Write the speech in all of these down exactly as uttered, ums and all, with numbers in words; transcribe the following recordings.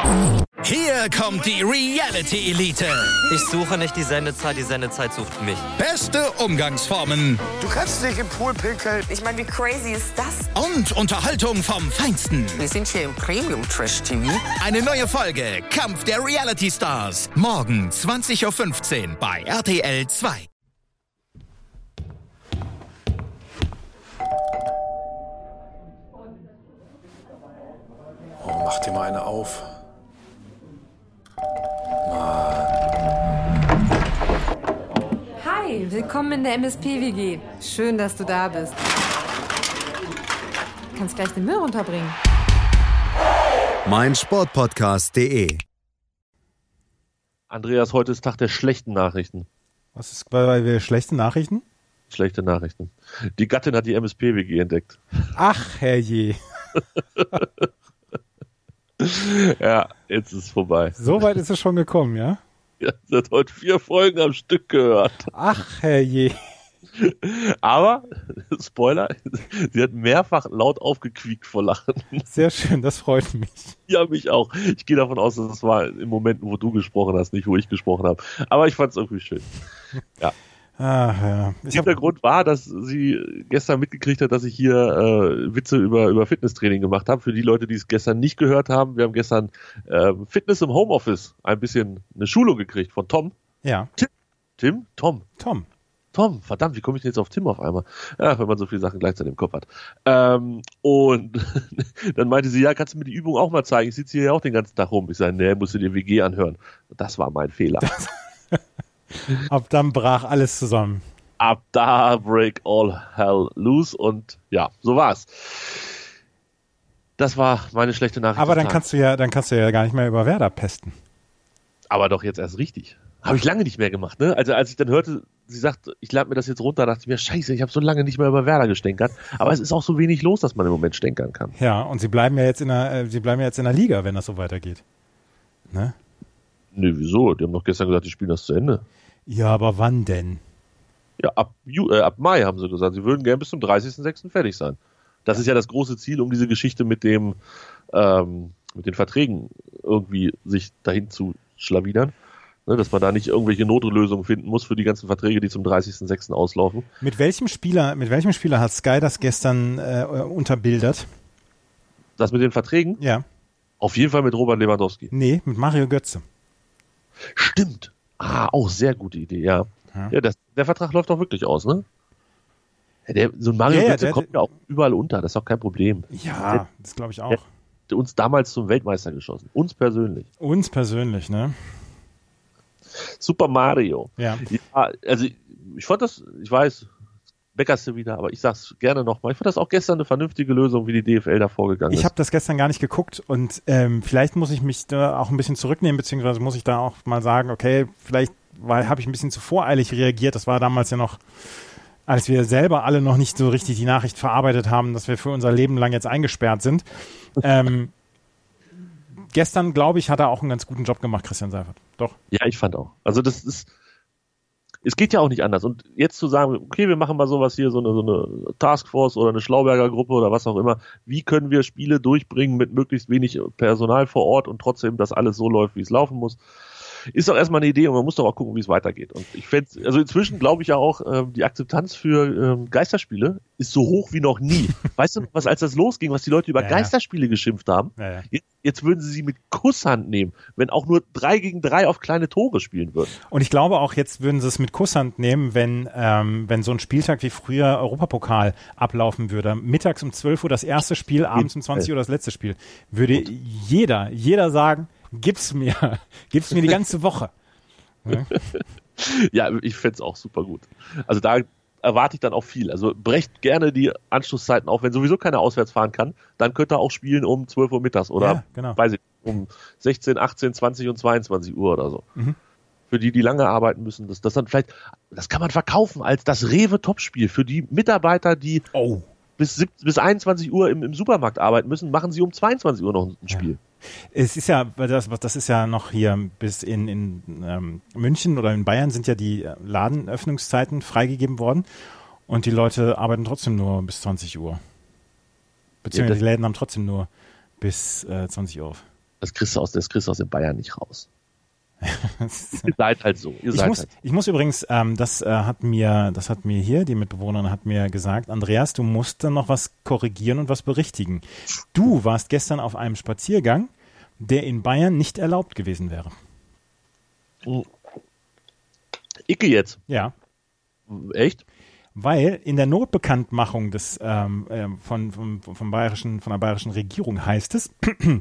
Hier kommt die Reality Elite. Ich suche nicht die Sendezeit, die Sendezeit sucht mich. Beste Umgangsformen. Du kannst nicht im Pool pinkeln. Ich meine, wie crazy ist das? Und Unterhaltung vom Feinsten. Wir sind hier im Premium-Trash-T V. Eine neue Folge Kampf der Reality Stars. Morgen zwanzig Uhr fünfzehn bei R T L zwei. Oh, mach dir mal eine auf. Hi, willkommen in der M S P-W G. Schön, dass du da bist. Du kannst gleich den Müll runterbringen. mein Sportpodcast punkt de Andreas, heute ist Tag der schlechten Nachrichten. Was ist bei wir schlechten Nachrichten? Schlechte Nachrichten. Die Gattin hat die M S P-W G entdeckt. Ach, herrje. Ja, jetzt ist es vorbei. So weit ist es schon gekommen, ja? Ja, sie hat heute vier Folgen am Stück gehört. Ach, herrje. Aber, Spoiler, sie hat mehrfach laut aufgequiekt vor Lachen. Sehr schön, das freut mich. Ja, mich auch. Ich gehe davon aus, dass es war in Momenten, wo du gesprochen hast, nicht wo ich gesprochen habe. Aber ich fand es irgendwie schön. Ja. Ach, ja. Ich Der Grund war, dass sie gestern mitgekriegt hat, dass ich hier äh, Witze über, über Fitnesstraining gemacht habe. Für die Leute, die es gestern nicht gehört haben, wir haben gestern äh, Fitness im Homeoffice ein bisschen eine Schulung gekriegt von Tom. Ja. Tim? Tim? Tom? Tom. Tom, verdammt, wie komme ich denn jetzt auf Tim auf einmal? Ja, wenn man so viele Sachen gleichzeitig im Kopf hat. Ähm, und dann meinte sie, ja, kannst du mir die Übung auch mal zeigen? Ich sitze hier ja auch den ganzen Tag rum. Ich sage, nee, musst du dir W G anhören. Das war mein Fehler. Ab dann brach alles zusammen. Ab da break all hell loose und ja, so war's. Das war meine schlechte Nachricht. Aber dann kannst du ja, dann kannst du ja gar nicht mehr über Werder pesten. Aber doch jetzt erst richtig. Habe ich lange nicht mehr gemacht, ne? Also als ich dann hörte, sie sagt, ich lade mir das jetzt runter, dachte ich mir, scheiße, ich habe so lange nicht mehr über Werder gestänkert. Aber es ist auch so wenig los, dass man im Moment stänkern kann. Ja, und sie bleiben ja jetzt in der, äh, sie bleiben ja jetzt in der Liga, wenn das so weitergeht. Ne? Nö, wieso? Die haben doch gestern gesagt, die spielen das zu Ende. Ja, aber wann denn? Ja, ab, Ju- äh, ab Mai haben sie gesagt, sie würden gerne bis zum dreißigsten sechsten fertig sein. Das ist ja das große Ziel, um diese Geschichte mit dem, ähm, mit den Verträgen irgendwie sich dahin zu schlawinern. Ne, dass man da nicht irgendwelche Notlösungen finden muss für die ganzen Verträge, die zum dreißigsten sechsten auslaufen. Mit welchem Spieler, mit welchem Spieler hat Sky das gestern äh, unterbildert? Das mit den Verträgen? Ja. Auf jeden Fall mit Robert Lewandowski. Nee, mit Mario Götze. Stimmt. Ah, auch sehr gute Idee, ja. Ja, ja das, der Vertrag läuft doch wirklich aus, ne? Ja, der, so ein Mario Ja, ja, Götze der- kommt ja auch überall unter, das ist doch kein Problem. Ja, Der- das glaube ich auch. der hat uns damals zum Weltmeister geschossen. Uns persönlich. Uns persönlich, ne? Super Mario. Ja. Ja, also ich, ich fand das, ich weiß, beckerst du wieder, aber ich sag's gerne nochmal. Ich fand das auch gestern eine vernünftige Lösung, wie die D F L da vorgegangen ist. Ich habe das gestern gar nicht geguckt und ähm, vielleicht muss ich mich da auch ein bisschen zurücknehmen, beziehungsweise muss ich da auch mal sagen, okay, vielleicht habe ich ein bisschen zu voreilig reagiert. Das war damals ja noch, als wir selber alle noch nicht so richtig die Nachricht verarbeitet haben, dass wir für unser Leben lang jetzt eingesperrt sind. ähm, gestern, glaube ich, hat er auch einen ganz guten Job gemacht, Christian Seifert. Doch. Ja, ich fand auch. Also das ist, es geht ja auch nicht anders. Und jetzt zu sagen, okay, wir machen mal sowas hier, so eine, so eine Taskforce oder eine Schlauberger Gruppe oder was auch immer. Wie können wir Spiele durchbringen mit möglichst wenig Personal vor Ort und trotzdem, dass alles so läuft, wie es laufen muss? Ist doch erstmal eine Idee und man muss doch auch gucken, wie es weitergeht. Und ich fände, also inzwischen glaube ich ja auch, ähm, die Akzeptanz für ähm, Geisterspiele ist so hoch wie noch nie. Weißt du, was als das losging, was die Leute über Ja, ja. Geisterspiele geschimpft haben? Ja, ja. Jetzt, jetzt würden sie sie mit Kusshand nehmen, wenn auch nur drei gegen drei auf kleine Tore spielen würden. Und ich glaube auch, jetzt würden sie es mit Kusshand nehmen, wenn, ähm, wenn so ein Spieltag wie früher Europapokal ablaufen würde. Mittags um zwölf Uhr das erste Spiel, abends um zwanzig Uhr das letzte Spiel. Würde jeder, jeder sagen, gib's mir, gib's mir die ganze Woche. Ja. Ja, ich fände es auch super gut. Also da erwarte ich dann auch viel. Also brecht gerne die Anschlusszeiten auf. Wenn sowieso keiner auswärts fahren kann, dann könnt ihr auch spielen um zwölf Uhr mittags oder Ja, genau. weiß ich, um sechzehn, achtzehn, zwanzig und zweiundzwanzig Uhr oder so. Mhm. Für die, die lange arbeiten müssen, das, das dann vielleicht, das kann man verkaufen als das Rewe-Topspiel für die Mitarbeiter, die Oh. bis, sieb- bis einundzwanzig Uhr im, im Supermarkt arbeiten müssen, machen sie um zweiundzwanzig Uhr noch ein Spiel. Es ist ja, das, das ist ja noch hier bis in, in ähm, München oder in Bayern sind ja die Ladenöffnungszeiten freigegeben worden und die Leute arbeiten trotzdem nur bis zwanzig Uhr. Beziehungsweise Ja, das- die Läden haben trotzdem nur bis äh, zwanzig Uhr auf. Das kriegst du aus, das kriegst du aus den Bayern nicht raus. Ihr seid halt so. Ihr Ich seid muss, halt. ich muss übrigens, ähm, das äh, hat mir, das hat mir hier, die Mitbewohnerin hat mir gesagt, Andreas, du musst dann noch was korrigieren und was berichtigen. Du warst gestern auf einem Spaziergang, der in Bayern nicht erlaubt gewesen wäre. Icke jetzt. Ja. Echt? Weil in der Notbekanntmachung des, ähm, äh, von, von, vom bayerischen, von der bayerischen Regierung heißt es,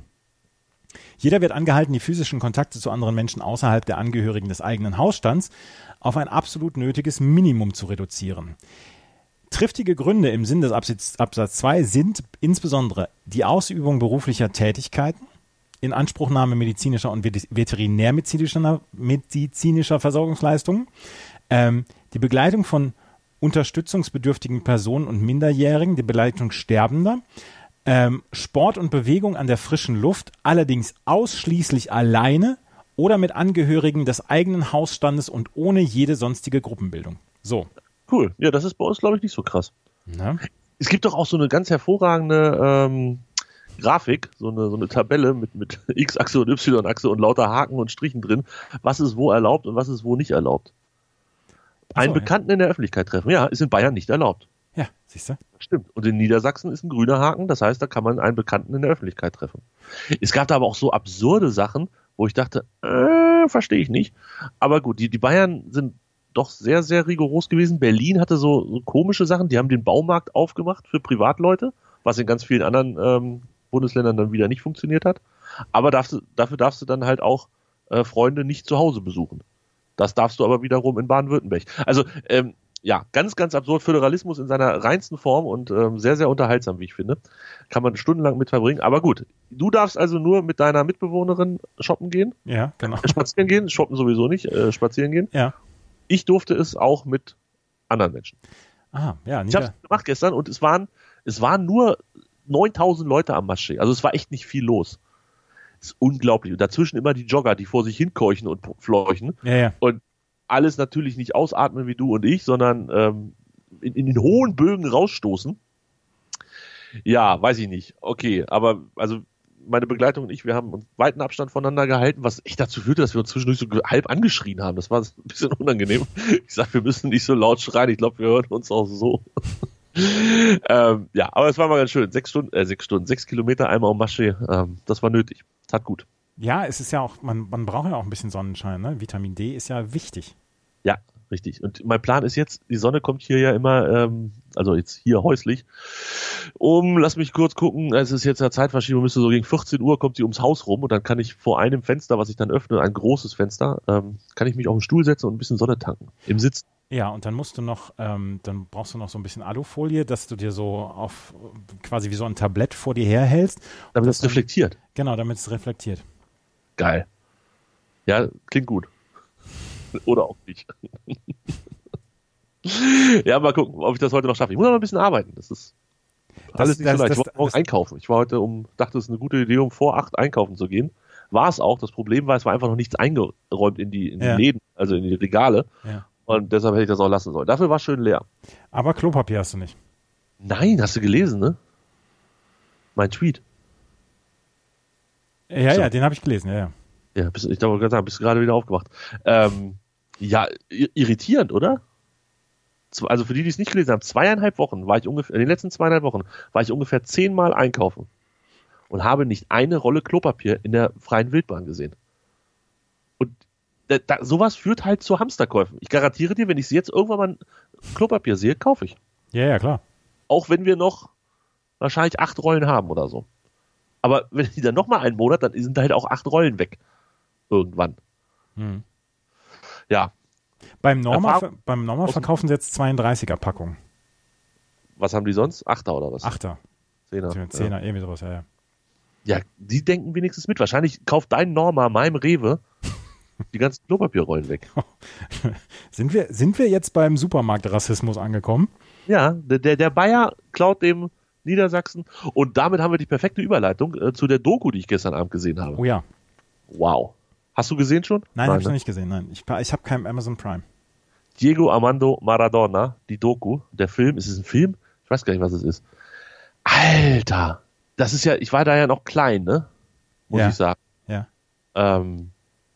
jeder wird angehalten, die physischen Kontakte zu anderen Menschen außerhalb der Angehörigen des eigenen Hausstands auf ein absolut nötiges Minimum zu reduzieren. Triftige Gründe im Sinn des Absatz, Absatz zwei sind insbesondere die Ausübung beruflicher Tätigkeiten, Inanspruchnahme medizinischer und veterinärmedizinischer medizinischer Versorgungsleistungen, ähm, die Begleitung von unterstützungsbedürftigen Personen und Minderjährigen, die Begleitung Sterbender, ähm, Sport und Bewegung an der frischen Luft, allerdings ausschließlich alleine oder mit Angehörigen des eigenen Hausstandes und ohne jede sonstige Gruppenbildung. So. Cool. Ja, das ist bei uns, glaube ich, nicht so krass. Na? Es gibt doch auch so eine ganz hervorragende ähm, Grafik, so eine, so eine Tabelle mit, mit X-Achse und Y-Achse und lauter Haken und Strichen drin, was ist wo erlaubt und was ist wo nicht erlaubt. Einen so, Bekannten ja. in der Öffentlichkeit treffen, ja, ist in Bayern nicht erlaubt. Ja, siehst du? Stimmt. Und in Niedersachsen ist ein grüner Haken, das heißt, da kann man einen Bekannten in der Öffentlichkeit treffen. Es gab da aber auch so absurde Sachen, wo ich dachte, äh, verstehe ich nicht. Aber gut, die, die Bayern sind doch sehr, sehr rigoros gewesen. Berlin hatte so, so komische Sachen, die haben den Baumarkt aufgemacht für Privatleute, was in ganz vielen anderen ähm, Bundesländern dann wieder nicht funktioniert hat. Aber darfst du, dafür darfst du dann halt auch äh, Freunde nicht zu Hause besuchen. Das darfst du aber wiederum in Baden-Württemberg. Also, ähm, ja, ganz, ganz absurd. Föderalismus in seiner reinsten Form und ähm, sehr, sehr unterhaltsam, wie ich finde. Kann man stundenlang mit verbringen. Aber gut, du darfst also nur mit deiner Mitbewohnerin shoppen gehen. Ja, genau. Spazieren gehen, shoppen sowieso nicht, äh, spazieren gehen. Ja. Ich durfte es auch mit anderen Menschen. Aha, ja. Ich habe es gemacht gestern und es waren, es waren nur neuntausend Leute am Maschee. Also es war echt nicht viel los. Das ist unglaublich. Und dazwischen immer die Jogger, die vor sich hinkeuchen und fleuchen. Ja, ja. Und alles natürlich nicht ausatmen wie du und ich, sondern ähm, in, in den hohen Bögen rausstoßen. Ja, weiß ich nicht. Okay, aber also meine Begleitung und ich, wir haben uns weiten Abstand voneinander gehalten, was echt dazu führte, dass wir uns zwischendurch so halb angeschrien haben. Das war ein bisschen unangenehm. Ich sag, wir müssen nicht so laut schreien. Ich glaube, wir hören uns auch so. ähm, ja, aber es war mal ganz schön. Sechs Stunden, äh, sechs Stunden, sechs Kilometer einmal um Maschee. Ähm, das war nötig. Tat gut. Ja, es ist ja auch, man, man braucht ja auch ein bisschen Sonnenschein, ne? Vitamin D ist ja wichtig. Ja, richtig. Und mein Plan ist jetzt, die Sonne kommt hier ja immer, ähm, also jetzt hier häuslich, um, lass mich kurz gucken, es ist jetzt eine Zeitverschiebung, müsste so gegen vierzehn Uhr kommt sie ums Haus rum und dann kann ich vor einem Fenster, was ich dann öffne, ein großes Fenster, ähm, kann ich mich auf den Stuhl setzen und ein bisschen Sonne tanken. Im Sitz. Ja, und dann musst du noch, ähm, dann brauchst du noch so ein bisschen Alufolie, dass du dir so auf, quasi wie so ein Tablett vor dir herhältst. Damit es reflektiert. Genau, damit es reflektiert. Geil. Ja, klingt gut. Oder auch nicht. Ja, mal gucken, ob ich das heute noch schaffe. Ich muss aber ein bisschen arbeiten. Das ist alles das, nicht das, so leicht. das, Ich wollte morgen das, einkaufen. Ich war heute um, dachte, es ist eine gute Idee, um vor acht einkaufen zu gehen. War es auch. Das Problem war, es war einfach noch nichts eingeräumt in die, in die ja. Läden, also in die Regale. Ja. Und deshalb hätte ich das auch lassen sollen. Dafür war es schön leer. Aber Klopapier hast du nicht. Nein, hast du gelesen, ne? Mein Tweet. Ja, so. ja, den habe ich gelesen, ja, ja. Ja, bist, ich glaube, sagen, bist du gerade wieder aufgewacht. Ähm, ja, irritierend, oder? Also für die, die es nicht gelesen haben, zweieinhalb Wochen war ich ungefähr, in den letzten zweieinhalb Wochen war ich ungefähr zehnmal einkaufen und habe nicht eine Rolle Klopapier in der freien Wildbahn gesehen. Und da, da, sowas führt halt zu Hamsterkäufen. Ich garantiere dir, wenn ich jetzt irgendwann mal Klopapier sehe, kaufe ich. Ja, ja, klar. Auch wenn wir noch wahrscheinlich acht Rollen haben oder so. Aber wenn die dann nochmal einen Monat, dann sind da halt auch acht Rollen weg. Irgendwann. Hm. Ja. Beim Norma, Erfahrung, beim Norma verkaufen sie jetzt zweiunddreißiger Packung. Was haben die sonst? Achter oder was? Achter. Zehner. Zehner, ja. irgendwie sowas, ja, ja. Ja, die denken wenigstens mit. Wahrscheinlich kauft dein Norma meinem Rewe die ganzen Klopapierrollen weg. sind wir, sind wir jetzt beim Supermarktrassismus angekommen? Ja, der, der Bayer klaut dem Niedersachsen und damit haben wir die perfekte Überleitung äh, zu der Doku, die ich gestern Abend gesehen habe. Oh ja. Wow. Hast du gesehen schon? Nein, nein habe ich noch nicht gesehen. Nein, ich, ich habe kein Amazon Prime. Diego Armando Maradona, die Doku, der Film. Ist es ein Film? Ich weiß gar nicht, was es ist. Alter, das ist ja, ich war da ja noch klein, ne? Muss ja. ich sagen. ähm,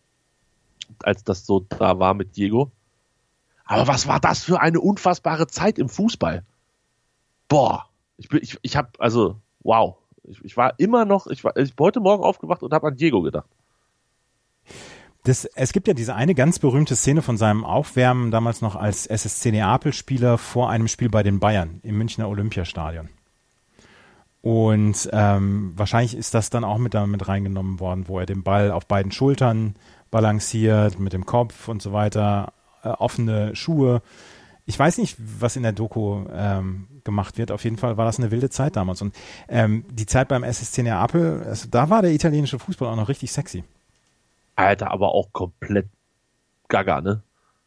als das so da war mit Diego. Aber was war das für eine unfassbare Zeit im Fußball? Boah, ich bin, ich, ich habe, also, wow. Ich, ich war immer noch, ich war, ich bin heute Morgen aufgewacht und habe an Diego gedacht. Das, es gibt ja diese eine ganz berühmte Szene von seinem Aufwärmen damals noch als S S C Neapel-Spieler vor einem Spiel bei den Bayern im Münchner Olympiastadion. Und ähm, wahrscheinlich ist das dann auch mit damit reingenommen worden, wo er den Ball auf beiden Schultern balanciert, mit dem Kopf und so weiter, äh, offene Schuhe. Ich weiß nicht, was in der Doku ähm, gemacht wird. Auf jeden Fall war das eine wilde Zeit damals. Und ähm, die Zeit beim S S C Neapel, also da war der italienische Fußball auch noch richtig sexy. Alter, aber auch komplett gaga, ne?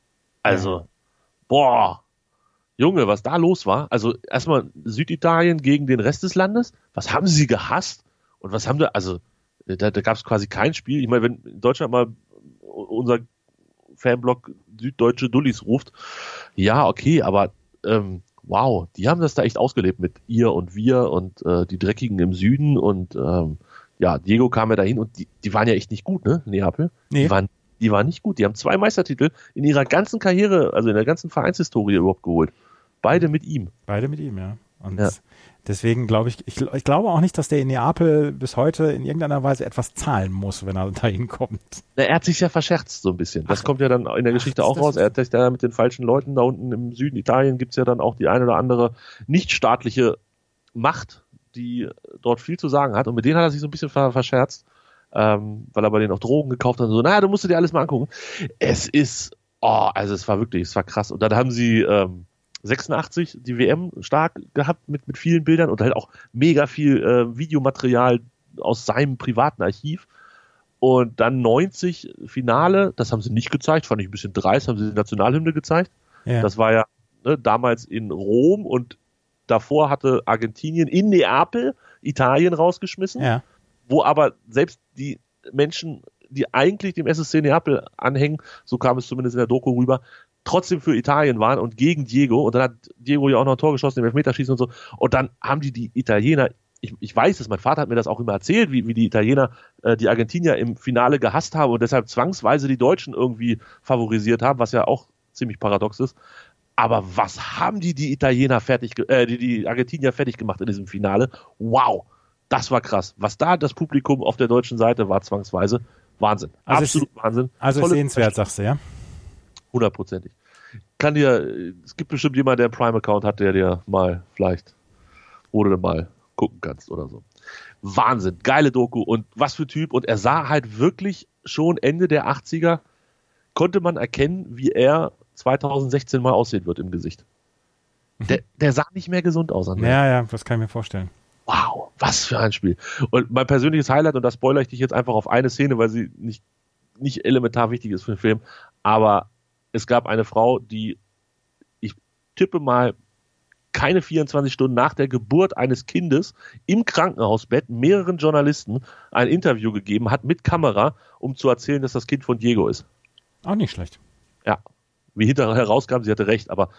Also, ja. Boah, Junge, was da los war. Also erstmal Süditalien gegen den Rest des Landes. Was haben sie gehasst? Und was haben da, also da, da gab es quasi kein Spiel. Ich meine, wenn in Deutschland mal unser Fanblock süddeutsche Dullis ruft, ja, okay, aber ähm, wow, die haben das da echt ausgelebt mit ihr und wir und äh, die Dreckigen im Süden und ähm, ja, Diego kam ja dahin und die, die waren ja echt nicht gut, ne, Neapel. Nee. Die waren, die waren nicht gut. Die haben zwei Meistertitel in ihrer ganzen Karriere, also in der ganzen Vereinshistorie überhaupt geholt. Beide mit ihm. Beide mit ihm, ja. Und ja. deswegen glaube ich, ich, ich glaube auch nicht, dass der in Neapel bis heute in irgendeiner Weise etwas zahlen muss, wenn er da hinkommt. Na, er hat sich ja verscherzt so ein bisschen. Das Ach, kommt ja dann in der Geschichte ach, auch raus. Er hat sich da mit den falschen Leuten da unten im Süden Italien gibt's ja dann auch die eine oder andere nichtstaatliche Macht, die dort viel zu sagen hat. Und mit denen hat er sich so ein bisschen verscherzt, ähm, weil er bei denen auch Drogen gekauft hat und so. Naja, du musst dir alles mal angucken. Es ist, oh, also es war wirklich, es war krass. Und dann haben sie ähm, sechsundachtzig die W M stark gehabt mit, mit vielen Bildern und halt auch mega viel äh, Videomaterial aus seinem privaten Archiv. Und dann neunzig Finale, das haben sie nicht gezeigt, fand ich ein bisschen dreist, haben sie die Nationalhymne gezeigt. Ja. Das war ja ne, damals in Rom und davor hatte Argentinien in Neapel Italien rausgeschmissen, ja. Wo aber selbst die Menschen, die eigentlich dem S S C Neapel anhängen, so kam es zumindest in der Doku rüber, trotzdem für Italien waren und gegen Diego. Und dann hat Diego ja auch noch ein Tor geschossen im Elfmeterschießen und so. Und dann haben die die Italiener, ich, ich weiß es, mein Vater hat mir das auch immer erzählt, wie, wie die Italiener äh, die Argentinier im Finale gehasst haben und deshalb zwangsweise die Deutschen irgendwie favorisiert haben, was ja auch ziemlich paradox ist. Aber was haben die die Italiener fertig, äh, die, die Argentinier fertig gemacht in diesem Finale? Wow, das war krass. Was da das Publikum auf der deutschen Seite war, zwangsweise, Wahnsinn. Also Absolut ist, Wahnsinn. Also Tolle sehenswert, sagst du, ja? Hundertprozentig. Kann dir, es gibt bestimmt jemanden, der einen Prime-Account hat, der dir mal vielleicht, wo du mal gucken kannst oder so. Wahnsinn, geile Doku und was für Typ. Und er sah halt wirklich schon Ende der achtziger, konnte man erkennen, wie er zweitausendsechzehn mal aussehen wird im Gesicht. Der, der sah nicht mehr gesund aus. André. Ja, ja, das kann ich mir vorstellen. Wow, was für ein Spiel. Und mein persönliches Highlight, und da spoilere ich dich jetzt einfach auf eine Szene, weil sie nicht, nicht elementar wichtig ist für den Film, aber es gab eine Frau, die, ich tippe mal, keine vierundzwanzig Stunden nach der Geburt eines Kindes im Krankenhausbett mehreren Journalisten ein Interview gegeben hat mit Kamera, um zu erzählen, dass das Kind von Diego ist. Auch nicht schlecht. Ja. Wie hinterher herauskam, sie hatte recht, aber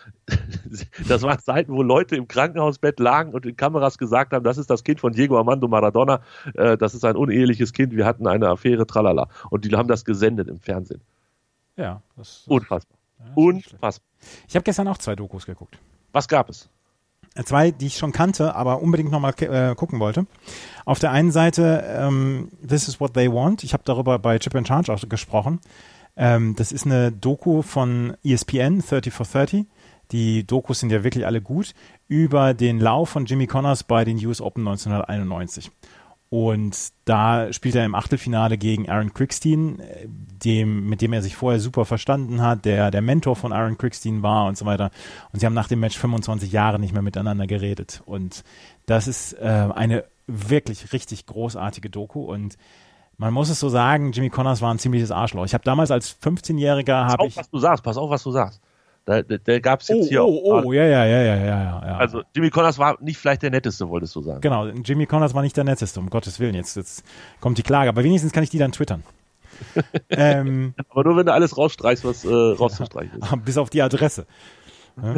das waren Zeiten, wo Leute im Krankenhausbett lagen und in Kameras gesagt haben, das ist das Kind von Diego Armando Maradona, äh, das ist ein uneheliches Kind, wir hatten eine Affäre, tralala. Und die haben das gesendet im Fernsehen. Ja. Das, das Unfassbar. Ja, das Unfassbar. Ich habe gestern auch zwei Dokus geguckt. Was gab es? Zwei, die ich schon kannte, aber unbedingt nochmal äh, gucken wollte. Auf der einen Seite ähm, This is what they want. Ich habe darüber bei Chip and Charge auch gesprochen. Ähm, das ist eine Doku von E S P N, thirty for thirty. Die Dokus sind ja wirklich alle gut. Über den Lauf von Jimmy Connors bei den U S Open neunzehnhunderteinundneunzig. Und da spielt er im Achtelfinale gegen Aaron Quickstein, dem, mit dem er sich vorher super verstanden hat, der der Mentor von Aaron Quickstein war und so weiter. Und sie haben nach dem Match fünfundzwanzig Jahre nicht mehr miteinander geredet. Und das ist äh, eine wirklich richtig großartige Doku. Und man muss es so sagen, Jimmy Connors war ein ziemliches Arschloch. Ich habe damals als fünfzehnjähriger... Pass auf, ich, was du sagst, pass auf, was du sagst. Da, da, da gab es jetzt oh, hier oh, auch... Oh, ja, ja, ja, ja, ja, ja. Also Jimmy Connors war nicht vielleicht der Netteste, wolltest du sagen. Genau, Jimmy Connors war nicht der Netteste, um Gottes Willen. Jetzt, jetzt kommt die Klage, aber wenigstens kann ich die dann twittern. ähm, aber nur, wenn du alles rausstreichst, was äh, rauszustreichen ist. Bis auf die Adresse. Ja.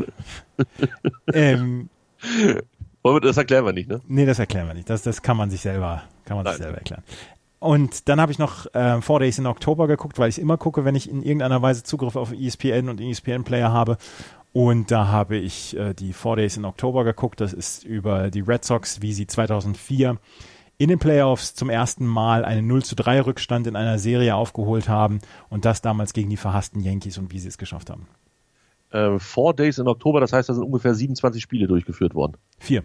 ähm, das erklären wir nicht, ne? Nee, das erklären wir nicht. Das, das kann man sich selber, kann man sich selber erklären. Und dann habe ich noch äh, Four Days in October geguckt, weil ich immer gucke, wenn ich in irgendeiner Weise Zugriff auf E S P N und E S P N-Player habe. Und da habe ich äh, die Four Days in October geguckt. Das ist über die Red Sox, wie sie zweitausendvier in den Playoffs zum ersten Mal einen null zu drei Rückstand in einer Serie aufgeholt haben und das damals gegen die verhassten Yankees und wie sie es geschafft haben. Äh, Four Days in Oktober, das heißt, da sind ungefähr siebenundzwanzig Spiele durchgeführt worden. Vier.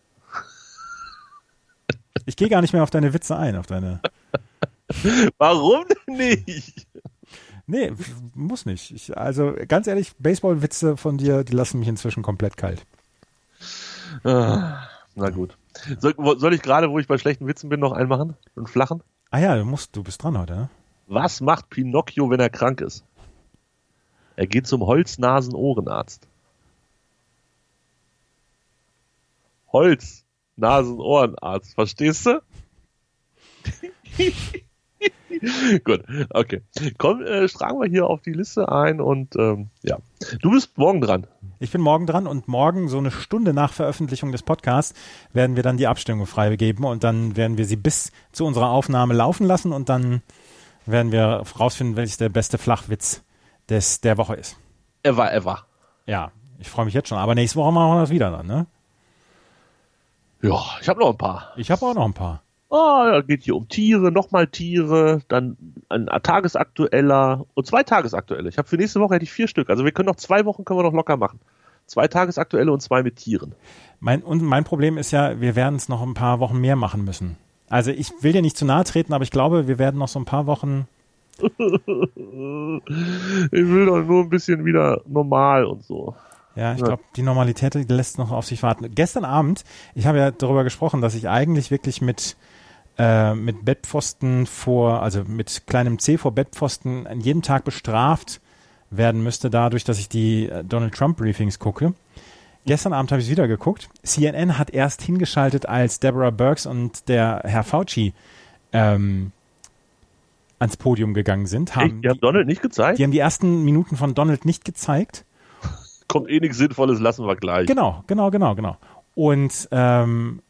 Ich gehe gar nicht mehr auf deine Witze ein, auf deine... Warum denn nicht? Nee, muss nicht. Ich, also ganz ehrlich, Baseball-Witze von dir, die lassen mich inzwischen komplett kalt. Ah, na gut. Soll, soll ich gerade, wo ich bei schlechten Witzen bin, noch einen machen? Einen flachen? Ah ja, du musst, du bist dran heute, ne? Was macht Pinocchio, wenn er krank ist? Er geht zum Holz-Nasen-Ohrenarzt. Holz-Nasen-Ohrenarzt, verstehst du? Gut, okay. Komm, äh, tragen wir hier auf die Liste ein und ähm, ja. Du bist morgen dran. Ich bin morgen dran und morgen, so eine Stunde nach Veröffentlichung des Podcasts, werden wir dann die Abstimmung freigeben und dann werden wir sie bis zu unserer Aufnahme laufen lassen und dann werden wir rausfinden, welches der beste Flachwitz des, der Woche ist. Ever, ever. Ja, ich freue mich jetzt schon. Aber nächste Woche machen wir das wieder dann, ne? Ja, ich habe noch ein paar. Ich habe auch noch ein paar. Oh, da geht hier um Tiere, nochmal Tiere, dann ein tagesaktueller und zwei tagesaktuelle. Ich habe für nächste Woche hätte ich vier Stück. Also wir können noch zwei Wochen können wir noch locker machen. Zwei tagesaktuelle und zwei mit Tieren. Mein, und mein Problem ist ja, wir werden es noch ein paar Wochen mehr machen müssen. Also ich will dir nicht zu nahe treten, aber ich glaube, wir werden noch so ein paar Wochen... Ich will doch nur ein bisschen wieder normal und so. Ja, ich glaube, die Normalität die lässt noch auf sich warten. Gestern Abend, ich habe ja darüber gesprochen, dass ich eigentlich wirklich mit äh, mit Bettpfosten vor, also mit kleinem C vor Bettpfosten an jedem Tag bestraft werden müsste, dadurch, dass ich die äh, Donald Trump Briefings gucke. Gestern Abend habe ich es wieder geguckt. C N N hat erst hingeschaltet, als Deborah Birx und der Herr Fauci ähm, ans Podium gegangen sind. Haben Echt? Die haben Donald nicht gezeigt? Die haben die ersten Minuten von Donald nicht gezeigt. Kommt eh nichts Sinnvolles, lassen wir gleich. Genau, genau, genau, genau. Und ähm,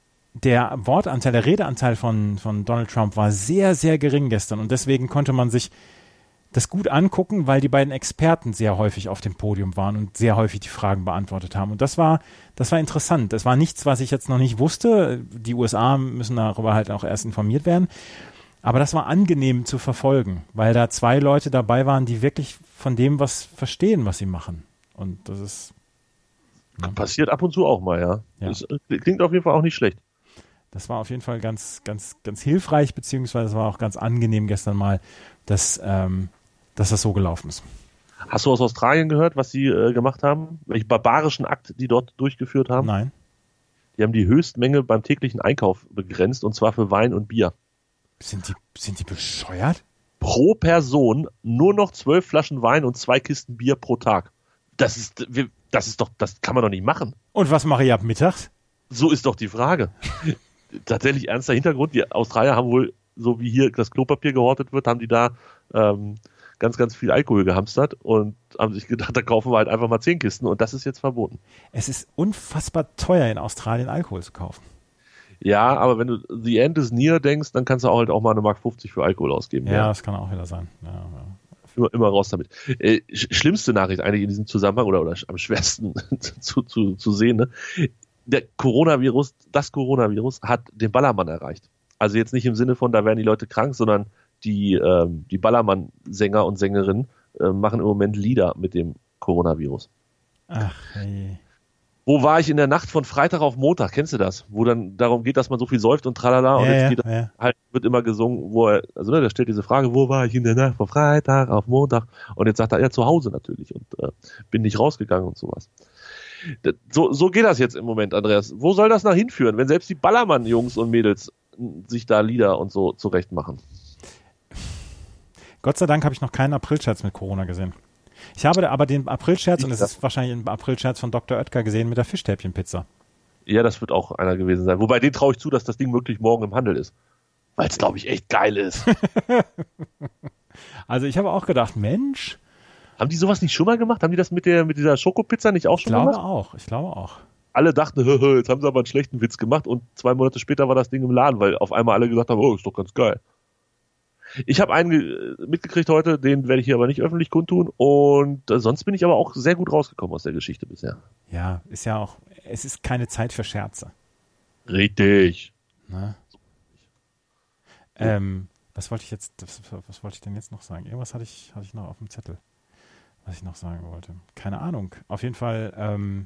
der Wortanteil, der Redeanteil von, von Donald Trump war sehr, sehr gering gestern und deswegen konnte man sich das gut angucken, weil die beiden Experten sehr häufig auf dem Podium waren und sehr häufig die Fragen beantwortet haben. Und das war, das war interessant. Das war nichts, was ich jetzt noch nicht wusste. Die U S A müssen darüber halt auch erst informiert werden. Aber das war angenehm zu verfolgen, weil da zwei Leute dabei waren, die wirklich von dem was verstehen, was sie machen. Und das ist... Ja. Passiert ab und zu auch mal, ja. ja. Das klingt auf jeden Fall auch nicht schlecht. Das war auf jeden Fall ganz, ganz, ganz hilfreich, beziehungsweise es war auch ganz angenehm gestern mal, dass, ähm, dass das so gelaufen ist. Hast du aus Australien gehört, was sie äh, gemacht haben? Welchen barbarischen Akt die dort durchgeführt haben? Nein. Die haben die Höchstmenge beim täglichen Einkauf begrenzt, und zwar für Wein und Bier. Sind die, sind die bescheuert? Pro Person nur noch zwölf Flaschen Wein und zwei Kisten Bier pro Tag. Das ist, das ist doch, das kann man doch nicht machen. Und was mache ich ab mittags? So ist doch die Frage. Tatsächlich ernster Hintergrund. Die Australier haben wohl, so wie hier das Klopapier gehortet wird, haben die da ähm, ganz, ganz viel Alkohol gehamstert und haben sich gedacht, da kaufen wir halt einfach mal zehn Kisten und das ist jetzt verboten. Es ist unfassbar teuer, in Australien Alkohol zu kaufen. Ja, aber wenn du The End is Near denkst, dann kannst du auch halt auch mal eine Mark fünfzig für Alkohol ausgeben. Ja, ja. Das kann auch wieder sein. Ja, ja. Immer, immer raus damit. Äh, schlimmste Nachricht eigentlich in diesem Zusammenhang oder, oder am schwersten zu, zu, zu sehen, ne? Der Coronavirus, das Coronavirus hat den Ballermann erreicht. Also jetzt nicht im Sinne von, da werden die Leute krank, sondern die, ähm, die Ballermann-Sänger und Sängerinnen äh, machen im Moment Lieder mit dem Coronavirus. Ach, hey. Wo war ich in der Nacht von Freitag auf Montag? Kennst du das? Wo dann darum geht, dass man so viel säuft und tralala und ja, jetzt ja, geht ja. halt, wird immer gesungen, wo er, also ne, der stellt diese Frage, wo war ich in der Nacht von Freitag auf Montag? Und jetzt sagt er, ja, zu Hause natürlich und äh, bin nicht rausgegangen und sowas. So, so geht das jetzt im Moment, Andreas. Wo soll das nach hinführen, wenn selbst die Ballermann-Jungs und Mädels sich da Lieder und so zurecht machen? Gott sei Dank habe ich noch keinen Aprilscherz mit Corona gesehen. Ich habe aber den Aprilscherz, und es ist wahrscheinlich ein Aprilscherz von Doktor Oetker gesehen, mit der Fischstäbchenpizza. Ja, das wird auch einer gewesen sein. Wobei, den traue ich zu, dass das Ding wirklich morgen im Handel ist. Weil es, glaube ich, echt geil ist. Also ich habe auch gedacht, Mensch... Haben die sowas nicht schon mal gemacht? Haben die das mit der mit dieser Schokopizza nicht auch schon gemacht? Ich gemacht? glaube auch, ich glaube auch. alle dachten, jetzt haben sie aber einen schlechten Witz gemacht und zwei Monate später war das Ding im Laden, weil auf einmal alle gesagt haben, oh, ist doch ganz geil. Ich habe einen ge- mitgekriegt heute, den werde ich hier aber nicht öffentlich kundtun und äh, sonst bin ich aber auch sehr gut rausgekommen aus der Geschichte bisher. Ja, ist ja auch, es ist keine Zeit für Scherze. Richtig. Ne? Ähm, was wollte ich jetzt, was, was wollte ich denn jetzt noch sagen? Irgendwas hatte ich, hatte ich noch auf dem Zettel, was ich noch sagen wollte. Keine Ahnung. Auf jeden Fall, ähm,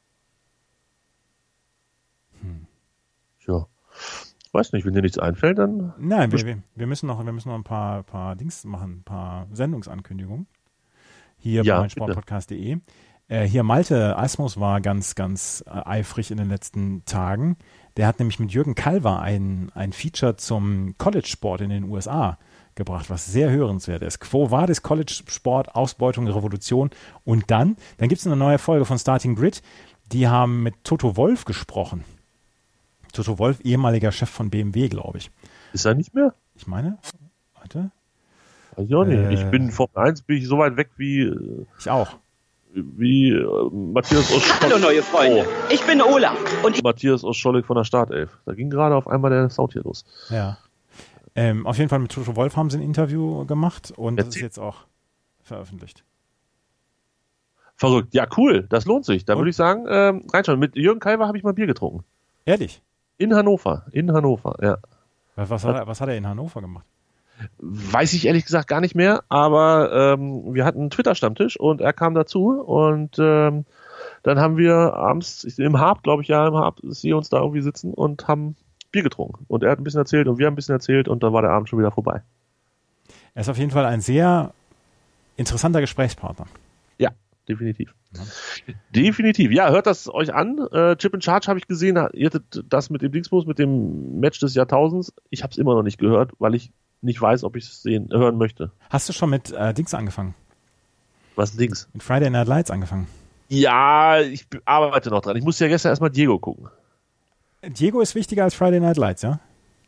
hm. Ja. Ich weiß nicht, wenn dir nichts einfällt, dann. Nein, wir, wir, wir müssen noch, wir müssen noch ein paar, paar Dings machen, ein paar Sendungsankündigungen. Hier ja, bei meinsportpodcast punkt de. Äh, hier Malte Asmus war ganz, ganz äh, eifrig in den letzten Tagen. Der hat nämlich mit Jürgen Kalver ein, ein Feature zum College-Sport in den U S A gebracht, was sehr hörenswert ist. Quo vadis College-Sport, Ausbeutung, Revolution. Und dann, dann gibt es eine neue Folge von Starting Grid. Die haben mit Toto Wolff gesprochen. Toto Wolff, ehemaliger Chef von B M W, glaube ich. Ist er nicht mehr? Ich meine, warte. Weiß ich auch nicht. Äh, ich bin Formel eins, bin ich so weit weg wie. Äh, ich auch. Wie äh, Matthias Oscholek. Hallo neue Freunde, oh. Ich bin Olaf. Und ich Matthias Oscholek von der Startelf. Da ging gerade auf einmal der Sound hier los. Ja. Ähm, auf jeden Fall mit Toto Wolff haben sie ein Interview gemacht und das ist jetzt auch veröffentlicht. Verrückt. Ja, cool. Das lohnt sich. Da würde ich sagen, ähm, reinschauen. Mit Jürgen Kalver habe ich mal Bier getrunken. Ehrlich? In Hannover. In Hannover, ja. Was, was, hat, er, was hat er in Hannover gemacht? Weiß ich ehrlich gesagt gar nicht mehr, aber ähm, wir hatten einen Twitter-Stammtisch und er kam dazu und ähm, dann haben wir abends, im Harp, glaube ich, ja, im Harp, sie uns da irgendwie sitzen und haben Bier getrunken. Und er hat ein bisschen erzählt und wir haben ein bisschen erzählt und dann war der Abend schon wieder vorbei. Er ist auf jeden Fall ein sehr interessanter Gesprächspartner. Ja, definitiv. Ja. Definitiv. Ja, hört das euch an. Äh, Chip and Charge habe ich gesehen. Ihr hattet das mit dem Dingsbus, mit dem Match des Jahrtausends. Ich habe es immer noch nicht gehört, weil ich nicht weiß, ob ich es sehen, hören möchte. Hast du schon mit äh, Dings angefangen? Was Dings? Mit Friday Night Lights angefangen. Ja, ich arbeite noch dran. Ich musste ja gestern erstmal Diego gucken. Diego ist wichtiger als Friday Night Lights, ja?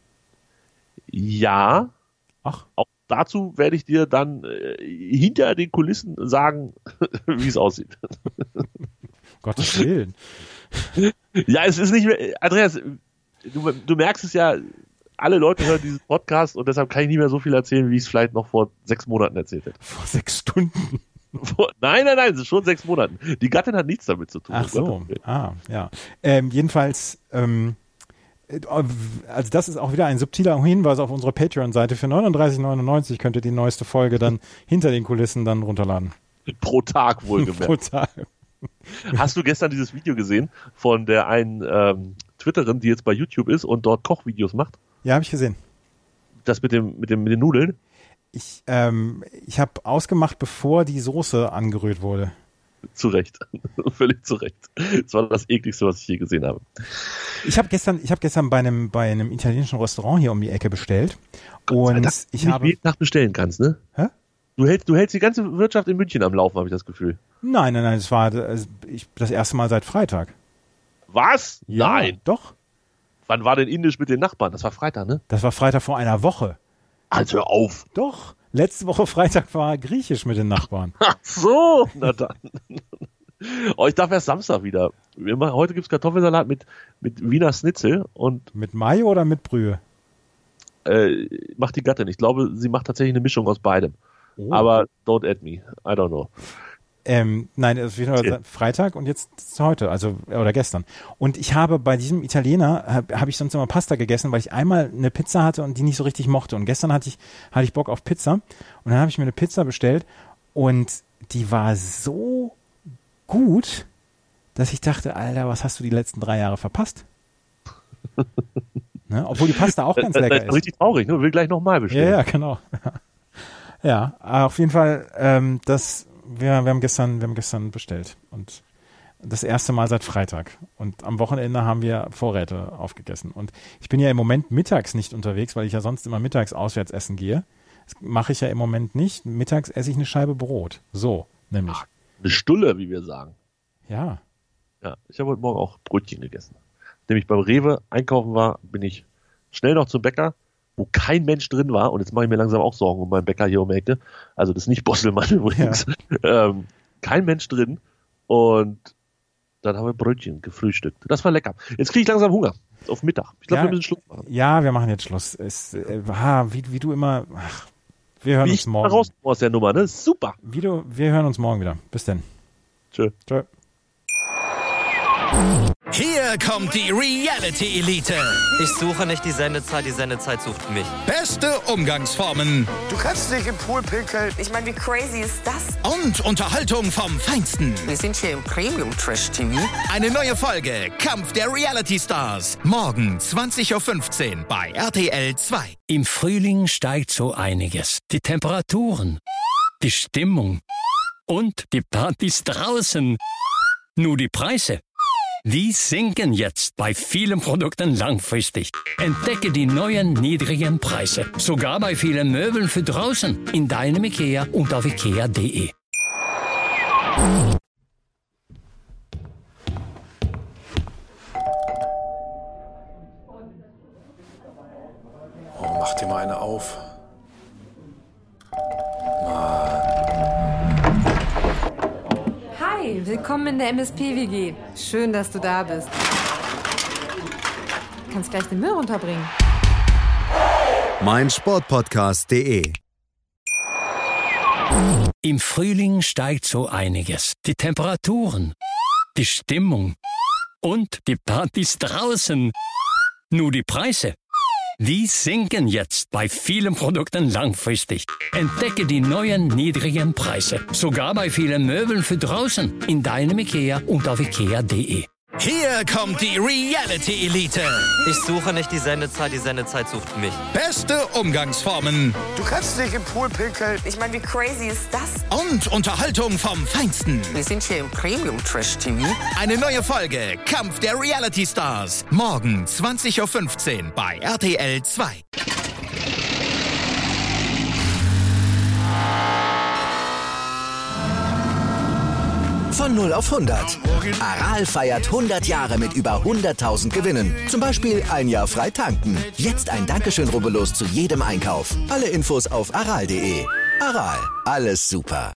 Ja. Ach. Auch dazu werde ich dir dann äh, hinter den Kulissen sagen, wie es aussieht. Gottes Willen. Ja, es ist nicht mehr, Andreas, du, du merkst es ja, alle Leute hören diesen Podcast und deshalb kann ich nicht mehr so viel erzählen, wie ich es vielleicht noch vor sechs Monaten erzählt hätte. Vor sechs Stunden? Vor, nein, nein, nein, es ist schon sechs Monaten. Die Gattin hat nichts damit zu tun. Ach so, ah, ja. Ähm, jedenfalls, ähm, also das ist auch wieder ein subtiler Hinweis auf unsere Patreon-Seite. Für neununddreißig neunundneunzig könnt ihr die neueste Folge dann hinter den Kulissen dann runterladen. Pro Tag wohlgemerkt. Pro Tag. Hast du gestern dieses Video gesehen von der einen ähm, Twitterin, die jetzt bei YouTube ist und dort Kochvideos macht? Ja, habe ich gesehen. Das mit dem mit dem mit den Nudeln? Ich ähm, ich habe ausgemacht, bevor die Soße angerührt wurde. Zu Recht. Völlig zu Recht. Das war das ekligste, was ich je gesehen habe. Ich habe gestern ich habe gestern bei einem bei einem italienischen Restaurant hier um die Ecke bestellt und Dass ich du habe nicht jeden Tag bestellen kannst, ne? Hä? Du hältst du hältst die ganze Wirtschaft in München am Laufen, habe ich das Gefühl. Nein, nein, nein, das war das, ich, das erste Mal seit Freitag. Was? Ja, Nein. Doch. Wann war denn Indisch mit den Nachbarn? Das war Freitag, ne? Das war Freitag vor einer Woche. Also hör auf. Doch. Letzte Woche Freitag war Griechisch mit den Nachbarn. Ach so, na dann. Oh, ich darf erst Samstag wieder. Wir machen, heute gibt's Kartoffelsalat mit, mit Wiener Schnitzel und Mit Mayo oder mit Brühe? äh, macht die Gattin. Ich glaube, sie macht tatsächlich eine Mischung aus beidem. Oh. Aber don't add me. I don't know. Ähm, nein, das ist wieder Freitag und jetzt ist heute, also oder gestern. Und ich habe bei diesem Italiener habe hab ich sonst immer Pasta gegessen, weil ich einmal eine Pizza hatte und die nicht so richtig mochte. Und gestern hatte ich hatte ich Bock auf Pizza und dann habe ich mir eine Pizza bestellt und die war so gut, dass ich dachte, Alter, was hast du die letzten drei Jahre verpasst? Ne? Obwohl die Pasta auch ganz lecker das ist. Das ist richtig traurig, ne? Will gleich nochmal bestellen. Ja, ja, genau. Ja, auf jeden Fall, ähm, das, wir, wir haben gestern, wir haben gestern bestellt und das erste Mal seit Freitag. Und am Wochenende haben wir Vorräte aufgegessen. Und ich bin ja im Moment mittags nicht unterwegs, weil ich ja sonst immer mittags auswärts essen gehe. Das mache ich ja im Moment nicht. Mittags esse ich eine Scheibe Brot. So, nämlich. Ach, eine Stulle, wie wir sagen. Ja. Ja, ich habe heute Morgen auch Brötchen gegessen. Nachdem ich beim Rewe einkaufen war, bin ich schnell noch zum Bäcker, wo kein Mensch drin war. Und jetzt mache ich mir langsam auch Sorgen um meinen Bäcker hier um die Ecke. Also das ist nicht Bosselmann übrigens. Ja. Ähm, kein Mensch drin. Und Dann haben wir Brötchen gefrühstückt. Das war lecker. Jetzt kriege ich langsam Hunger. Auf Mittag. Ich glaube, Ja. wir müssen Schluss machen. Ja, wir machen jetzt Schluss. Es, äh, ah, wie, wie du immer. Ach, wir hören Wie uns ich morgen. raus aus der Nummer, ne? Super. Wie du, wir hören uns morgen wieder. Bis denn. Tschö. Tschö. Hier kommt die Reality Elite. Ich suche nicht die Sendezeit, die Sendezeit sucht mich. Beste Umgangsformen Du kannst nicht im Pool pinkeln. Ich meine, wie crazy ist das? und Unterhaltung vom Feinsten. Wir sind hier im Premium-Trash-T V. Eine neue Folge Kampf der Reality Stars. Morgen zwanzig Uhr fünfzehn bei R T L zwei. Im Frühling steigt so einiges. Die Temperaturen, die Stimmung und die Partys draußen. Nur die Preise, die sinken jetzt bei vielen Produkten langfristig. Entdecke die neuen niedrigen Preise. Sogar bei vielen Möbeln für draußen. In deinem Ikea und auf ikea punkt de. Oh, mach dir mal eine auf. Hi, willkommen in der M S P W G. Schön, dass du da bist. Kannst gleich den Müll runterbringen. mein Sportpodcast punkt de. Im Frühling steigt so einiges. Die Temperaturen, die Stimmung und die Partys draußen. Nur die Preise, die sinken jetzt bei vielen Produkten langfristig. Entdecke die neuen niedrigen Preise. Sogar bei vielen Möbeln für draußen. In deinem Ikea und auf ikea punkt de. Hier kommt die Reality Elite. Ich suche nicht die Sendezeit, die Sendezeit sucht mich. Beste Umgangsformen Du kannst nicht im Pool pinkeln. Ich meine, wie crazy ist das? und Unterhaltung vom Feinsten. Wir sind hier im Premium-Trash-T V. Eine neue Folge Kampf der Reality Stars. Morgen zwanzig Uhr fünfzehn bei R T L zwei. Von null auf hundert. Aral feiert hundert Jahre mit über hunderttausend Gewinnen. Zum Beispiel ein Jahr frei tanken. Jetzt ein Dankeschön, rubbellos zu jedem Einkauf. Alle Infos auf aral punkt de. Aral, alles super.